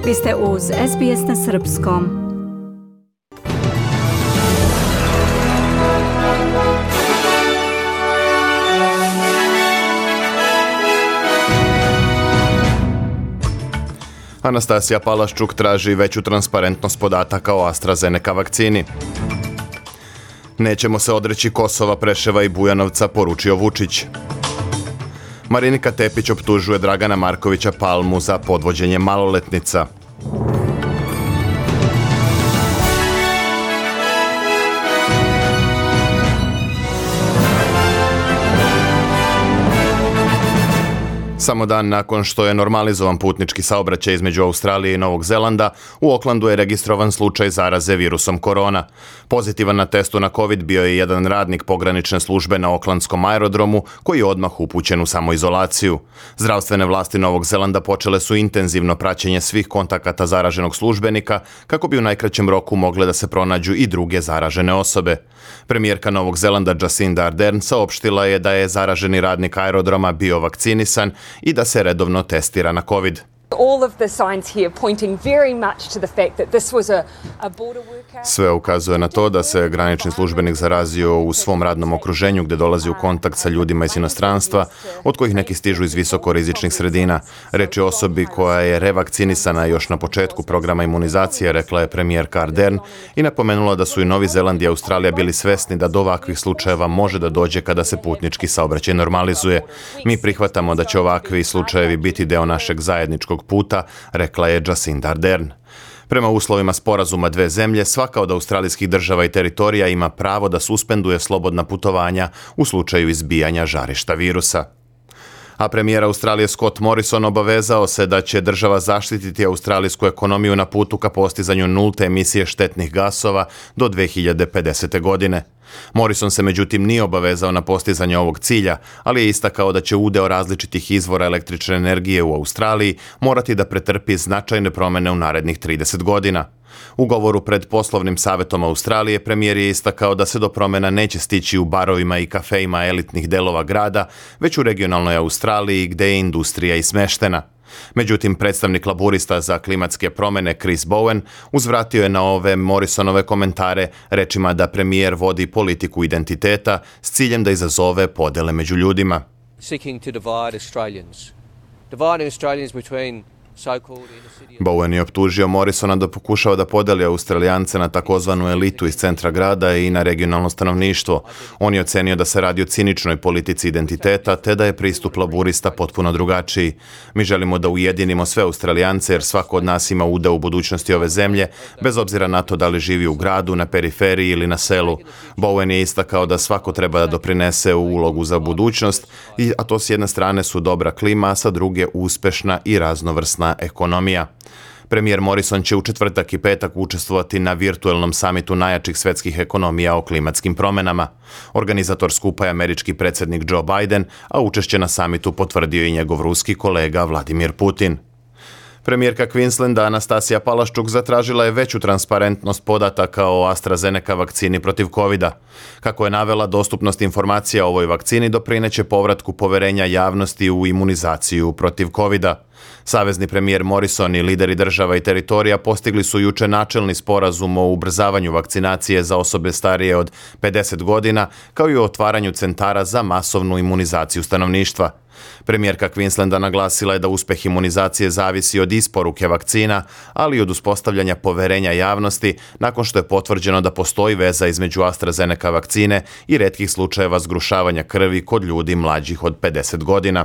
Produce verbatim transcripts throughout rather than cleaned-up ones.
Vi ste uz S B S na srpskom. Anastasija Palaščuk traži veću transparentnost podataka o AstraZeneca vakcini. Nećemo se odreći Kosova, Preševa i Bujanovca, poručio Vučić. Marinika Tepić optužuje Dragana Markovića Palmu za podvođenje maloletnica. Samo dan nakon što je normalizovan putnički saobraćaj između Australije i Novog Zelanda, u Aucklandu je registrovan slučaj zaraze virusom korona. Pozitivan na testu na COVID bio je jedan radnik pogranične službe na Aucklandskom aerodromu koji je odmah upućen u samoizolaciju. Zdravstvene vlasti Novog Zelanda počele su intenzivno praćenje svih kontakata zaraženog službenika kako bi u najkraćem roku mogle da se pronađu i druge zaražene osobe. Premijerka Novog Zelanda Jacinda Ardern saopštila je da je zaraženi radnik aerodroma bio vakcinisan i da se redovno testira na COVID. Sve ukazuje na to da se granični službenik zarazio u svom radnom okruženju gdje dolazi u kontakt sa ljudima iz inostranstva, od kojih neki stižu iz visokorizičnih sredina. Reč je o osobi koja je revakcinisana još na početku programa imunizacije, rekla je premijerka Ardern i napomenula da su i Novi Zeland i Australija bili svesni da do ovakvih slučajeva može da dođe kada se putnički saobraćaj normalizuje. Mi prihvatamo da će ovakvi slučajevi biti deo našeg zajedničkog puta, rekla je Jacinda Ardern. Prema uslovima sporazuma dve zemlje, svaka od australijskih država i teritorija ima pravo da suspenduje slobodna putovanja u slučaju izbijanja žarišta virusa. A premijer Australije Scott Morrison obavezao se da će država zaštititi australijsku ekonomiju na putu ka postizanju nulte emisije štetnih gasova do dve hiljade pedesete. godine. Morrison se međutim nije obavezao na postizanje ovog cilja, ali je istakao da će udeo različitih izvora električne energije u Australiji morati da pretrpi značajne promjene u narednih trideset godina. U govoru pred poslovnim savjetom Australije premijer je istakao da se do promjena neće stići u barovima i kafejima elitnih delova grada, već u regionalnoj Australiji gdje je industrija i smeštena. Međutim, predstavnik laburista za klimatske promjene Chris Bowen uzvratio je na ove Morrisonove komentare rečima da premijer vodi politiku identiteta s ciljem da izazove podele među ljudima. Seeking to divide Australians. Dividing Australians between Bowen je optužio Morrisona da pokušava da podeli Australijance na takozvanu elitu iz centra grada i na regionalno stanovništvo. On je ocenio da se radi o ciničnoj politici identiteta, te da je pristup laburista potpuno drugačiji. Mi želimo da ujedinimo sve Australijance jer svako od nas ima udeo u budućnosti ove zemlje, bez obzira na to da li živi u gradu, na periferiji ili na selu. Bowen je istakao da svako treba da doprinese u ulogu za budućnost, a to s jedne strane su dobra klima, a sa druge uspešna i raznovrsna ekonomija. Premijer Morrison će u četvrtak i petak učestvovati na virtuelnom samitu najjačih svetskih ekonomija o klimatskim promjenama. Organizator skupa je američki predsjednik Joe Biden, a učešće na samitu potvrdio i njegov ruski kolega Vladimir Putin. Premijerka Queenslanda Anastasija Palaščuk zatražila je veću transparentnost podataka o AstraZeneca vakcini protiv kovida. Kako je navela, dostupnost informacija o ovoj vakcini doprineće povratku poverenja javnosti u imunizaciju protiv kovida. Savezni premijer Morrison i lideri država i teritorija postigli su juče načelni sporazum o ubrzavanju vakcinacije za osobe starije od pedeset godina, kao i o otvaranju centara za masovnu imunizaciju stanovništva. Premijerka Queenslanda naglasila je da uspeh imunizacije zavisi od isporuke vakcina, ali i od uspostavljanja poverenja javnosti nakon što je potvrđeno da postoji veza između AstraZeneca vakcine i retkih slučajeva zgrušavanja krvi kod ljudi mlađih od pedeset godina.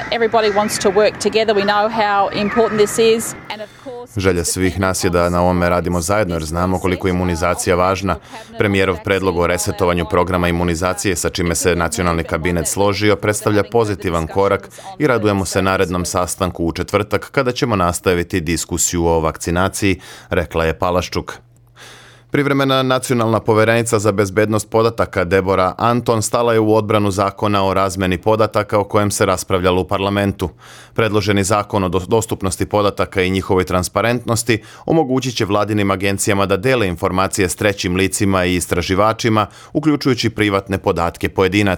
Želja svih nas je da na ovome radimo zajedno jer znamo koliko je imunizacija važna. Premijerov predlog o resetovanju programa imunizacije sa čime se nacionalni kabinet složio predstavlja pozitivan korak i radujemo se narednom sastanku u četvrtak kada ćemo nastaviti diskusiju o vakcinaciji, rekla je Palaščuk. Privremena nacionalna povjerenica za bezbednost podataka Deborah Anton stala je u odbranu zakona o razmeni podataka o kojem se raspravljalo u parlamentu. Predloženi zakon o dostupnosti podataka i njihovoj transparentnosti omogućit će vladinim agencijama da dele informacije s trećim licima i istraživačima, uključujući privatne podatke pojedinaca.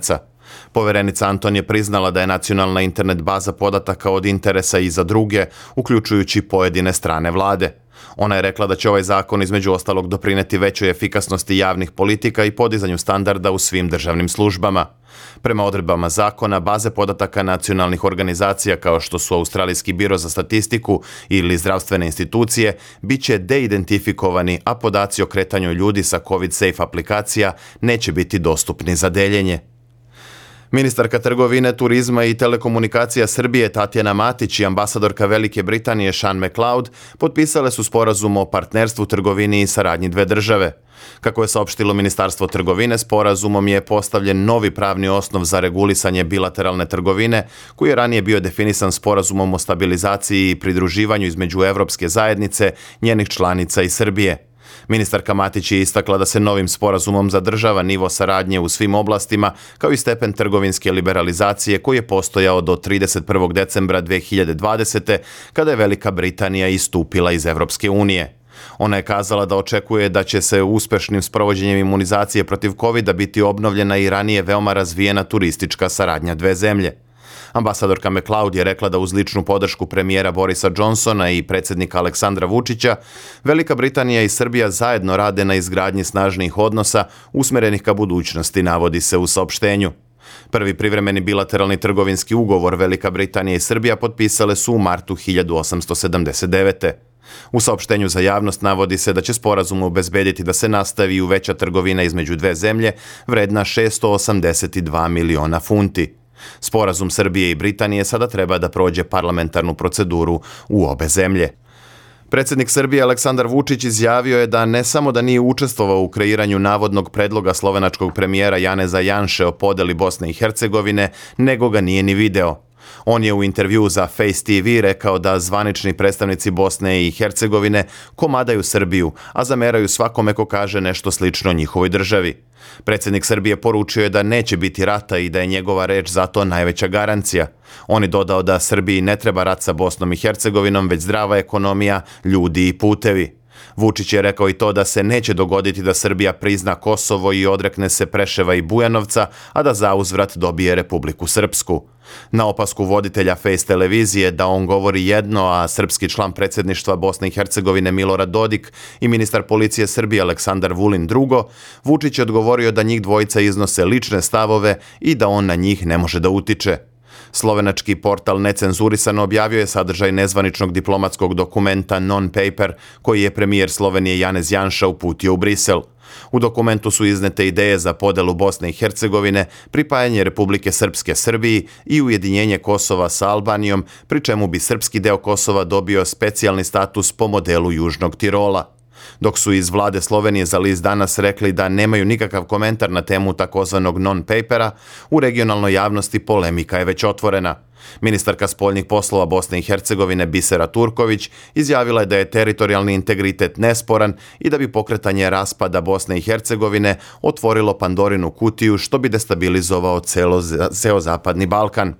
Poverenica Anton je priznala da je nacionalna internet baza podataka od interesa i za druge, uključujući pojedine strane vlade. Ona je rekla da će ovaj zakon između ostalog doprineti većoj efikasnosti javnih politika i podizanju standarda u svim državnim službama. Prema odredbama zakona, baze podataka nacionalnih organizacija kao što su Australijski biro za statistiku ili zdravstvene institucije bit će deidentifikovani, a podaci o kretanju ljudi sa COVID Safe aplikacija neće biti dostupni za deljenje. Ministarka trgovine, turizma i telekomunikacija Srbije Tatjana Matić i ambasadorka Velike Britanije Sean McLeod potpisale su sporazum o partnerstvu, trgovini i saradnji dve države. Kako je saopštilo Ministarstvo trgovine, sporazumom je postavljen novi pravni osnov za regulisanje bilateralne trgovine, koji je ranije bio definisan sporazumom o stabilizaciji i pridruživanju između Evropske zajednice, njenih članica i Srbije. Ministarka Matić je istakla da se novim sporazumom zadržava nivo saradnje u svim oblastima, kao i stepen trgovinske liberalizacije koji je postojao do trideset prvog decembra dve hiljade dvadesete. kada je Velika Britanija istupila iz Evropske unije. Ona je kazala da očekuje da će se uspešnim sprovođenjem imunizacije protiv kovida biti obnovljena i ranije veoma razvijena turistička saradnja dve zemlje. Ambasadorka McLeod je rekla da uz ličnu podršku premijera Borisa Johnsona i predsjednika Aleksandra Vučića, Velika Britanija i Srbija zajedno rade na izgradnji snažnih odnosa usmerenih ka budućnosti, navodi se u saopštenju. Prvi privremeni bilateralni trgovinski ugovor Velika Britanija i Srbija potpisale su u martu hiljadu osamsto sedamdeset devete. U saopštenju za javnost navodi se da će sporazum obezbediti da se nastavi i uveća trgovina između dve zemlje vredna šessto osamdeset dva miliona funti. Sporazum Srbije i Britanije sada treba da prođe parlamentarnu proceduru u obe zemlje. Predsjednik Srbije Aleksandar Vučić izjavio je da ne samo da nije učestvovao u kreiranju navodnog predloga slovenačkog premijera Janeza Janše o podeli Bosne i Hercegovine, nego ga nije ni video. On je u intervjuu za Face T V rekao da zvanični predstavnici Bosne i Hercegovine komadaju Srbiju, a zameraju svakome ko kaže nešto slično njihovoj državi. Predsjednik Srbije poručio je da neće biti rata i da je njegova reč zato najveća garancija. On je dodao da Srbiji ne treba rat sa Bosnom i Hercegovinom, već zdrava ekonomija, ljudi i putevi. Vučić je rekao i to da se neće dogoditi da Srbija prizna Kosovo i odrekne se Preševa i Bujanovca, a da zauzvrat dobije Republiku Srpsku. Na opasku voditelja Face televizije da on govori jedno, a srpski član predsjedništva Bosne i Hercegovine Milorad Dodik i ministar policije Srbije Aleksandar Vulin drugo, Vučić je odgovorio da njih dvojica iznose lične stavove i da on na njih ne može da utiče. Slovenački portal Necenzurisano objavio je sadržaj nezvaničnog diplomatskog dokumenta Non-Paper koji je premijer Slovenije Janez Janša uputio u Brisel. U dokumentu su iznete ideje za podelu Bosne i Hercegovine, pripajanje Republike Srpske Srbiji i ujedinjenje Kosova sa Albanijom, pri čemu bi srpski deo Kosova dobio specijalni status po modelu Južnog Tirola. Dok su iz vlade Slovenije za list Danas rekli da nemaju nikakav komentar na temu takozvanog non-papera, u regionalnoj javnosti polemika je već otvorena. Ministarka spoljnih poslova Bosne i Hercegovine Bisera Turković izjavila je da je teritorijalni integritet nesporan i da bi pokretanje raspada Bosne i Hercegovine otvorilo Pandorinu kutiju što bi destabilizovao celo, ceo Zapadni Balkan.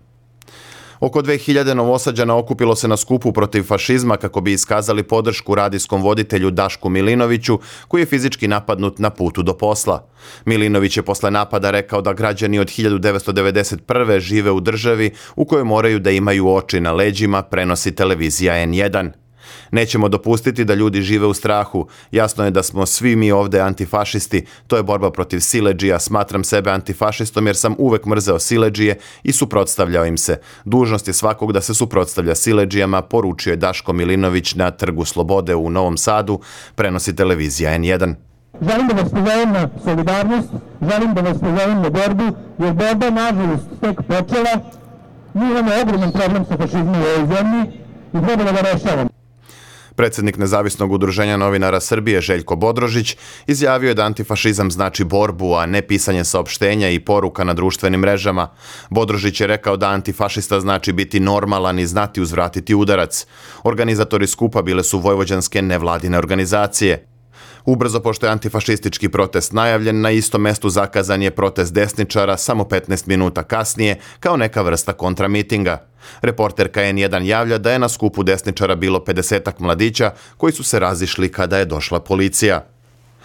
Oko dve hiljade Novosađana okupilo se na skupu protiv fašizma kako bi iskazali podršku radijskom voditelju Dašku Milinoviću, koji je fizički napadnut na putu do posla. Milinović je posle napada rekao da građani od hiljadu devetsto devedeset prve žive u državi u kojoj moraju da imaju oči na leđima, prenosi televizija N jedan. Nećemo dopustiti da ljudi žive u strahu. Jasno je da smo svi mi ovde antifašisti. To je borba protiv siledžija. Smatram sebe antifašistom jer sam uvek mrzeo siledžije i suprotstavljao im se. Dužnost je svakog da se suprotstavlja siledžijama, poručio je Daško Milinović na Trgu Slobode u Novom Sadu, prenosi televizija N jedan. Želim da vas pozovem na solidarnost, želim da vas pozovem na borbu, jer borba nažalost tek počela. Mi imamo ogroman problem sa fašizmom u ovoj zemlji i treba da ga rešavamo. Predsjednik Nezavisnog udruženja novinara Srbije Željko Bodrožić izjavio je da antifašizam znači borbu, a ne pisanje saopštenja i poruka na društvenim mrežama. Bodrožić je rekao da antifašista znači biti normalan i znati uzvratiti udarac. Organizatori skupa bile su vojvođanske nevladine organizacije. Ubrzo pošto je antifašistički protest najavljen, na istom mestu zakazan je protest desničara samo petnaest minuta kasnije kao neka vrsta kontramitinga. Reporterka N jedan javlja da je na skupu desničara bilo pedesetak mladića koji su se razišli kada je došla policija.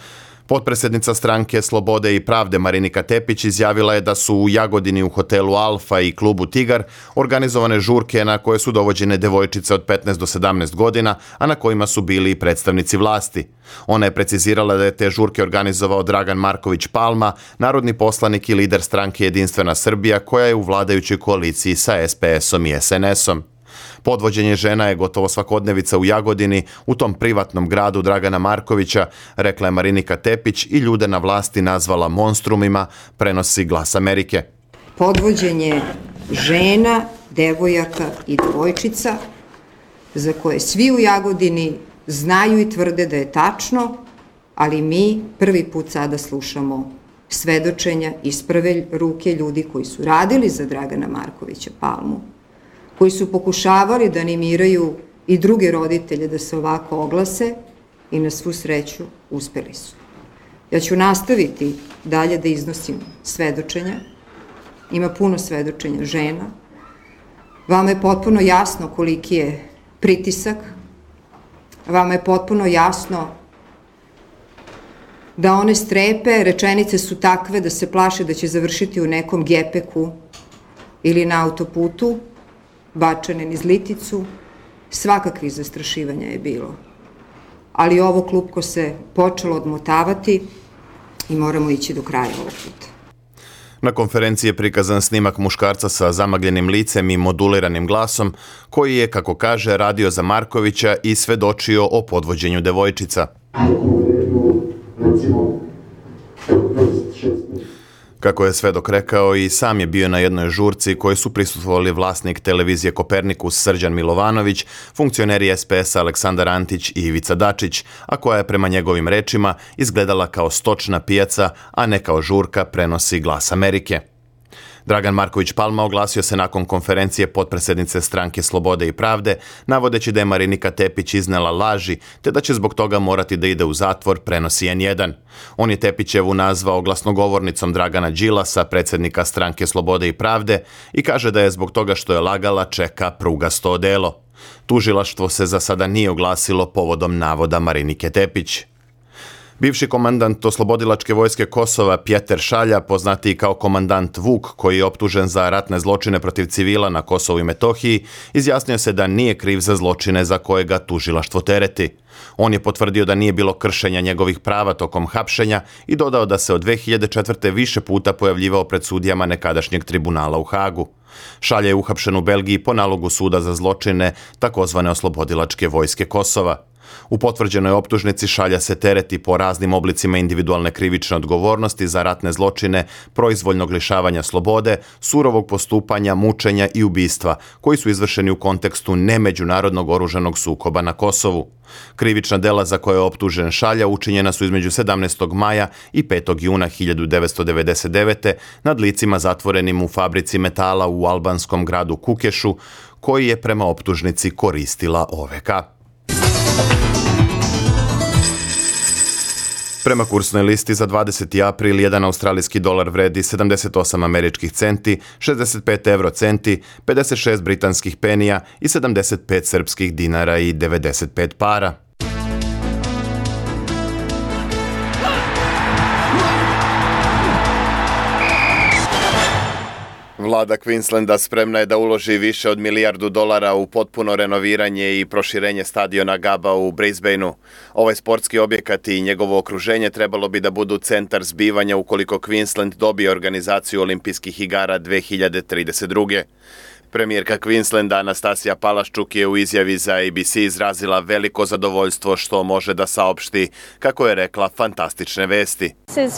Potpredsjednica stranke Slobode i pravde Marinika Tepić izjavila je da su u Jagodini u hotelu Alfa i klubu Tigar organizovane žurke na koje su dovođene devojčice od petnaest do sedamnaest godina, a na kojima su bili i predstavnici vlasti. Ona je precizirala da je te žurke organizovao Dragan Marković Palma, narodni poslanik i lider stranke Jedinstvena Srbija, koja je u vladajućoj koaliciji sa es pe esom i es en esom. Podvođenje žena je gotovo svakodnevica u Jagodini, u tom privatnom gradu Dragana Markovića, rekla je Marinika Tepić i ljude na vlasti nazvala monstrumima, prenosi Glas Amerike. Podvođenje žena, devojaka i devojčica, za koje svi u Jagodini znaju i tvrde da je tačno, ali mi prvi put sada slušamo svedočenja iz prve ruke ljudi koji su radili za Dragana Markovića Palmu, koji su pokušavali da animiraju i druge roditelje da se ovako oglase i na svu sreću uspeli su. Ja ću nastaviti dalje da iznosim svedočenja. Ima puno svedočenja žena. Vama je potpuno jasno koliki je pritisak. Vama je potpuno jasno da one strepe, rečenice su takve da se plaše da će završiti u nekom gepeku ili na autoputu, bačene niz liticu, svakakvih zastrašivanja je bilo. Ali ovo klupko se počelo odmotavati i moramo ići do kraja ovog puta. Na konferenciji je prikazan snimak muškarca sa zamagljenim licem i moduliranim glasom, koji je, kako kaže, radio za Markovića i svedočio o podvođenju devojčica. Kako je svedok rekao, i sam je bio na jednoj žurci koji su prisustvovali vlasnik televizije Kopernikus Srđan Milovanović, funkcioneri es pe esa Aleksandar Antić i Ivica Dačić, a koja je prema njegovim rečima izgledala kao stočna pijaca, a ne kao žurka, prenosi Glas Amerike. Dragan Marković Palma oglasio se nakon konferencije potpredsjednice stranke Slobode i pravde, navodeći da je Marinika Tepić iznela laži, te da će zbog toga morati da ide u zatvor, prenosi en jedan. On je Tepićevu nazvao glasnogovornicom Dragana Đilasa, predsjednika stranke Slobode i pravde, i kaže da je zbog toga što je lagala čeka prugasto odelo. Tužilaštvo se za sada nije oglasilo povodom navoda Marinike Tepić. Bivši komandant Oslobodilačke vojske Kosova Pjeter Šalja, poznatiji kao komandant Vuk, koji je optužen za ratne zločine protiv civila na Kosovu i Metohiji, izjasnio se da nije kriv za zločine za koje ga tužilaštvo tereti. On je potvrdio da nije bilo kršenja njegovih prava tokom hapšenja i dodao da se od dve hiljade četvrte. više puta pojavljivao pred sudijama nekadašnjeg tribunala u Hagu. Šalja je uhapšen u Belgiji po nalogu suda za zločine takozvane Oslobodilačke vojske Kosova. U potvrđenoj optužnici Šalja se tereti po raznim oblicima individualne krivične odgovornosti za ratne zločine, proizvoljnog lišavanja slobode, surovog postupanja, mučenja i ubistva, koji su izvršeni u kontekstu nemeđunarodnog oružanog sukoba na Kosovu. Krivična dela za koje je optužen Šalja učinjena su između sedamnaestog maja i petog juna hiljadu devetsto devedeset devete. nad licima zatvorenim u fabrici metala u albanskom gradu Kukešu, koji je prema optužnici koristila o ve ka. Prema kursnoj listi za dvadeseti april jedan australijski dolar vredi sedamdeset osam američkih centi, šezdeset pet evro centi, pedeset šest britanskih penija i sedamdeset pet srpskih dinara i devedeset pet para. Vlada Queenslanda spremna je da uloži više od milijardu dolara u potpuno renoviranje i proširenje stadiona Gaba u Brisbaneu. Ovaj sportski objekat i njegovo okruženje trebalo bi da budu centar zbivanja ukoliko Queensland dobije organizaciju olimpijskih igara dve hiljade trideset druge. Premijerka Queenslanda Anastasija Palaščuk je u izjavi za a be ce izrazila veliko zadovoljstvo što može da saopšti, kako je rekla, fantastične vesti.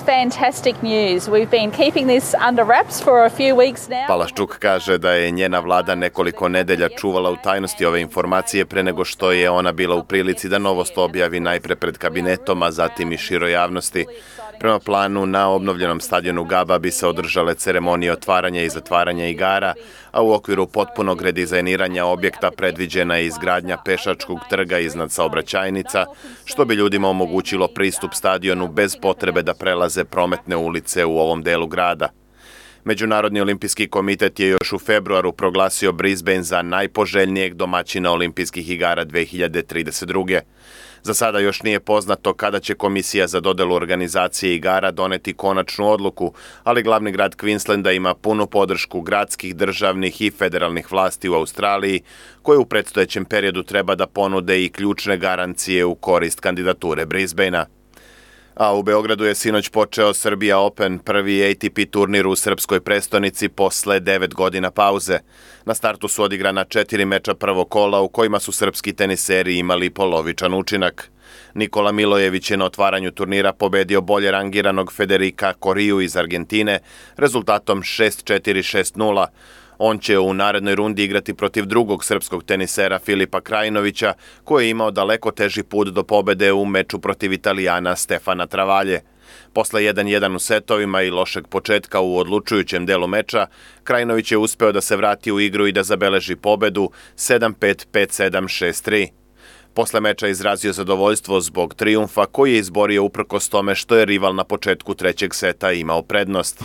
Palaščuk kaže da je njena vlada nekoliko nedelja čuvala u tajnosti ove informacije pre nego što je ona bila u prilici da novost objavi najpre pred kabinetom, a zatim i široj javnosti. Prema planu, na obnovljenom stadionu Gaba bi se održale ceremonije otvaranja i zatvaranja igara, a u okviru potpunog redizajniranja objekta predviđena je izgradnja pešačkog trga iznad saobraćajnica, što bi ljudima omogućilo pristup stadionu bez potrebe da prelaze prometne ulice u ovom delu grada. Međunarodni olimpijski komitet je još u februaru proglasio Brisbane za najpoželjnijeg domaćina olimpijskih igara dve hiljade trideset druge. Za sada još nije poznato kada će komisija za dodelu organizacije igara doneti konačnu odluku, ali glavni grad Queenslanda ima punu podršku gradskih, državnih i federalnih vlasti u Australiji, koje u predstojećem periodu treba da ponude i ključne garancije u korist kandidature Brisbanea. A u Beogradu je sinoć počeo Serbia Open, prvi A T P turnir u srpskoj prestonici posle devet godina pauze. Na startu su odigrana četiri meča prvog kola u kojima su srpski teniseri imali polovičan učinak. Nikola Milojević je na otvaranju turnira pobedio bolje rangiranog Federica Coriju iz Argentine rezultatom šest četiri šest nula. On će u narednoj rundi igrati protiv drugog srpskog tenisera Filipa Krajinovića, koji je imao daleko teži put do pobede u meču protiv Italijana Stefana Travalje. Posle jedan jedan u setovima i lošeg početka u odlučujućem delu meča, Krajinović je uspeo da se vrati u igru i da zabeleži pobedu sedam pet, pet sedam, šest tri. Posle meča izrazio zadovoljstvo zbog trijumfa koji je izborio uprkos tome što je rival na početku trećeg seta imao prednost.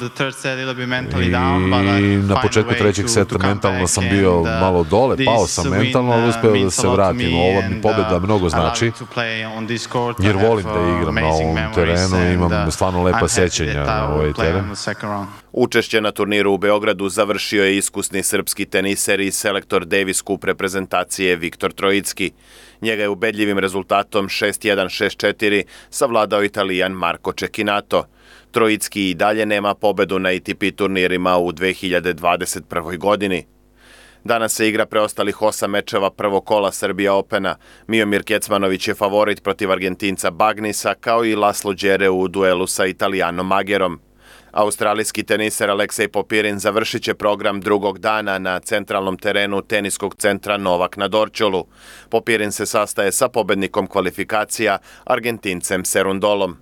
I na početku trećeg seta mentalno sam bio malo dole, pao sam mentalno, ali uspeo da se vratim. Ova mi pobjeda mnogo znači, jer volim da igram na ovom terenu i imam stvarno lepa sećanja na ovaj teren. Učešće na turniru u Beogradu završio je iskusni srpski teniser i selektor Davis Cup reprezentacije Viktor Trojicki. Njega je ubedljivim rezultatom šest jedan šest četiri savladao Italijan Marco Cecchinato. Trojicki i dalje nema pobedu na A T P turnirima u dve hiljade dvadeset prvoj. godini. Danas se igra preostalih osam mečeva prvog kola Serbia Opena. Miomir Kecmanović je favorit protiv Argentinca Bagnisa, kao i Laslo Đere u duelu sa Italijanom Magerom. Australijski teniser Aleksej Popirin završit će program drugog dana na centralnom terenu teniskog centra Novak na Dorćolu. Popirin se sastaje sa pobednikom kvalifikacija, Argentincem Serundolom.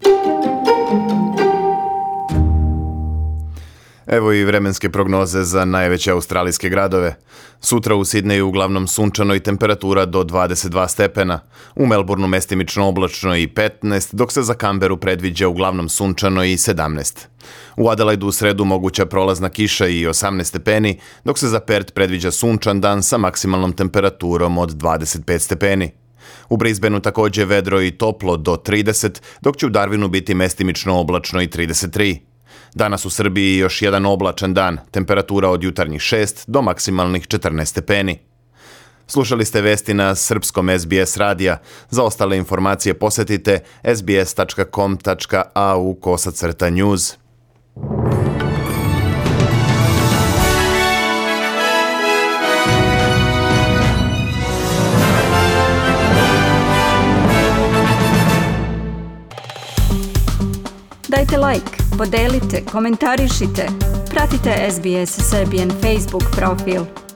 Evo i vremenske prognoze za najveće australijske gradove. Sutra u Sidneju uglavnom sunčano i temperatura do dvadeset dva stepena. U Melbourneu mestimično oblačno i petnaest, dok se za Canberu predviđa uglavnom sunčano i sedamnaest. U Adelaidu u sredu moguća prolazna kiša i osamnaest stepeni, dok se za Perth predviđa sunčan dan sa maksimalnom temperaturom od dvadeset pet stepeni. U Brisbaneu također vedro i toplo do trideset, dok će u Darwinu biti mestimično oblačno i trideset tri. Danas u Srbiji još jedan oblačan dan, temperatura od jutarnjih šest do maksimalnih četrnaest stepeni. Slušali ste vesti na srpskom S B S radija. Za ostale informacije posetite s b s tačka com tačka a u kosacrta news. Dajte like, podelite, komentarišite. Pratite S B S Serbian Facebook profil.